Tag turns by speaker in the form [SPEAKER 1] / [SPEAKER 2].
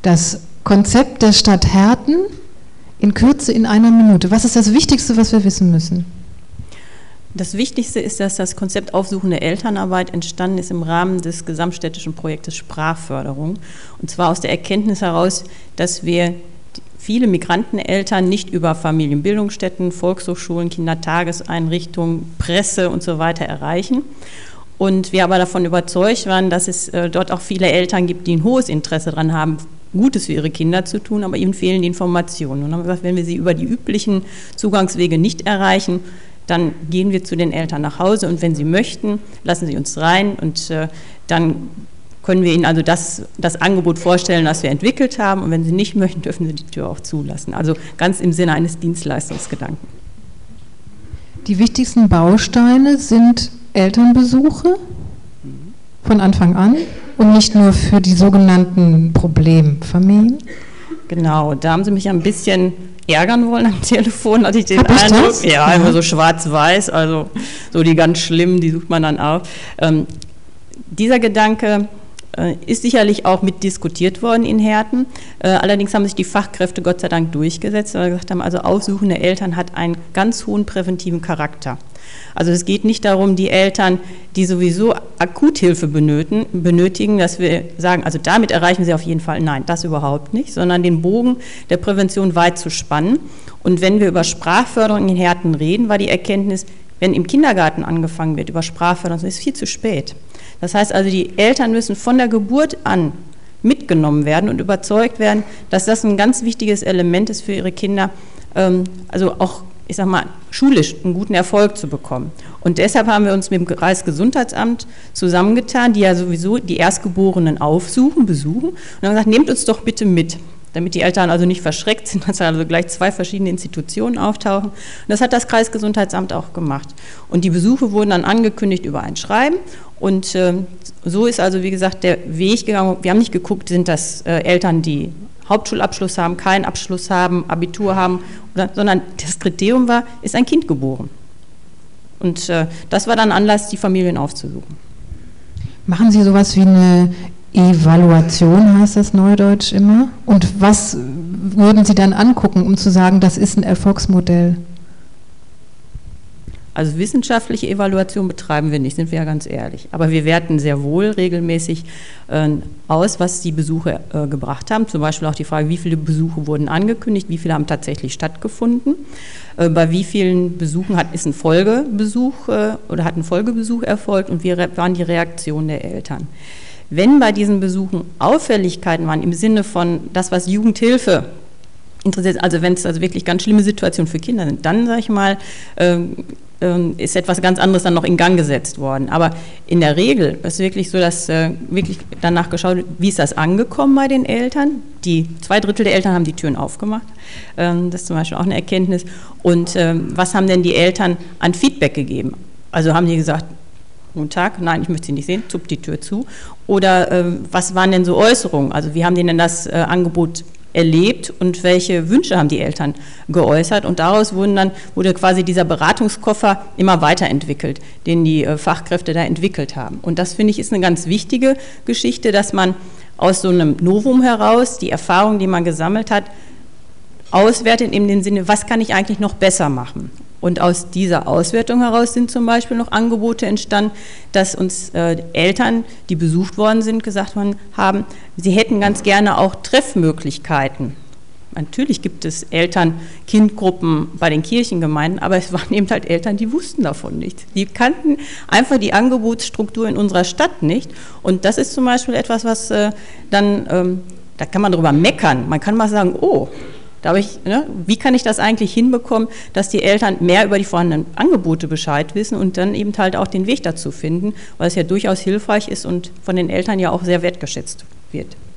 [SPEAKER 1] Das Konzept der Stadt Herten in Kürze in einer Minute. Was ist das Wichtigste, was wir wissen müssen?
[SPEAKER 2] Das Wichtigste ist, dass das Konzept aufsuchende Elternarbeit entstanden ist im Rahmen des gesamtstädtischen Projektes Sprachförderung. Und zwar aus der Erkenntnis heraus, dass wir viele Migranteneltern nicht über Familienbildungsstätten, Volkshochschulen, Kindertageseinrichtungen, Presse und so weiter erreichen. Und wir aber davon überzeugt waren, dass es dort auch viele Eltern gibt, die ein hohes Interesse daran haben, Gutes für ihre Kinder zu tun, aber ihnen fehlen die Informationen. Und dann haben wir gesagt, wenn wir sie über die üblichen Zugangswege nicht erreichen, dann gehen wir zu den Eltern nach Hause und wenn sie möchten, lassen sie uns rein und dann können wir ihnen also das Angebot vorstellen, das wir entwickelt haben und wenn sie nicht möchten, dürfen sie die Tür auch zulassen. Also ganz im Sinne eines Dienstleistungsgedanken.
[SPEAKER 1] Die wichtigsten Bausteine sind Elternbesuche von Anfang an und nicht nur für die sogenannten Problemfamilien.
[SPEAKER 2] Genau, da haben Sie mich ein bisschen ärgern wollen am Telefon, hatte ich den Eindruck. Ja, immer so schwarz-weiß, also so die ganz schlimmen, die sucht man dann auf. Dieser Gedanke ist sicherlich auch mit diskutiert worden in Herten. Allerdings haben sich die Fachkräfte Gott sei Dank durchgesetzt, weil sie gesagt haben, also aufsuchende Eltern hat einen ganz hohen präventiven Charakter. Also es geht nicht darum, die Eltern, die sowieso Akuthilfe benötigen, dass wir sagen, also damit erreichen sie auf jeden Fall, nein, das überhaupt nicht, sondern den Bogen der Prävention weit zu spannen. Und wenn wir über Sprachförderung in Herten reden, war die Erkenntnis, wenn im Kindergarten angefangen wird über Sprachförderung, ist es viel zu spät. Das heißt also, die Eltern müssen von der Geburt an mitgenommen werden und überzeugt werden, dass das ein ganz wichtiges Element ist für ihre Kinder, also auch, ich sag mal, schulisch einen guten Erfolg zu bekommen. Und deshalb haben wir uns mit dem Kreisgesundheitsamt zusammengetan, die ja sowieso die Erstgeborenen aufsuchen, besuchen, und haben gesagt, nehmt uns doch bitte mit, damit die Eltern also nicht verschreckt sind, dass also gleich 2 verschiedene Institutionen auftauchen. Und das hat das Kreisgesundheitsamt auch gemacht. Und die Besuche wurden dann angekündigt über ein Schreiben. Und so ist also, wie gesagt, der Weg gegangen. Wir haben nicht geguckt, sind das Eltern, die Hauptschulabschluss haben, keinen Abschluss haben, Abitur haben, sondern das Kriterium war, ist ein Kind geboren. Und das war dann Anlass, die Familien aufzusuchen.
[SPEAKER 1] Machen Sie sowas wie eine Evaluation, heißt das neudeutsch immer? Und was würden Sie dann angucken, um zu sagen, das ist ein Erfolgsmodell?
[SPEAKER 2] Also wissenschaftliche Evaluation betreiben wir nicht, sind wir ja ganz ehrlich. Aber wir werten sehr wohl regelmäßig aus, was die Besuche gebracht haben. Zum Beispiel auch die Frage, wie viele Besuche wurden angekündigt, wie viele haben tatsächlich stattgefunden. Bei wie vielen Besuchen ist ein Folgebesuch oder hat ein Folgebesuch erfolgt und wie waren die Reaktionen der Eltern. Wenn bei diesen Besuchen Auffälligkeiten waren, im Sinne von das, was Jugendhilfe interessiert, also wenn es also wirklich ganz schlimme Situationen für Kinder sind, dann, sage ich mal, ist etwas ganz anderes dann noch in Gang gesetzt worden. Aber in der Regel ist es wirklich so, dass wirklich danach geschaut wird, wie ist das angekommen bei den Eltern. Die 2/3 der Eltern haben die Türen aufgemacht. Das ist zum Beispiel auch eine Erkenntnis. Und was haben denn die Eltern an Feedback gegeben? Also haben die gesagt, guten Tag, nein, ich möchte Sie nicht sehen, zuppt die Tür zu. Oder was waren denn so Äußerungen? Also wie haben die denn das Angebot erlebt und welche Wünsche haben die Eltern geäußert? Und daraus wurde quasi dieser Beratungskoffer immer weiterentwickelt, den die Fachkräfte da entwickelt haben. Und das, finde ich, ist eine ganz wichtige Geschichte, dass man aus so einem Novum heraus die Erfahrung, die man gesammelt hat, auswertet in dem Sinne, was kann ich eigentlich noch besser machen? Und aus dieser Auswertung heraus sind zum Beispiel noch Angebote entstanden, dass uns Eltern, die besucht worden sind, gesagt haben, sie hätten ganz gerne auch Treffmöglichkeiten. Natürlich gibt es Eltern-Kind-Gruppen bei den Kirchengemeinden, aber es waren eben halt Eltern, die wussten davon nichts. Die kannten einfach die Angebotsstruktur in unserer Stadt nicht. Und das ist zum Beispiel etwas, was da kann man drüber meckern. Man kann mal sagen, oh, wie kann ich das eigentlich hinbekommen, dass die Eltern mehr über die vorhandenen Angebote Bescheid wissen und dann eben halt auch den Weg dazu finden, weil es ja durchaus hilfreich ist und von den Eltern ja auch sehr wertgeschätzt wird.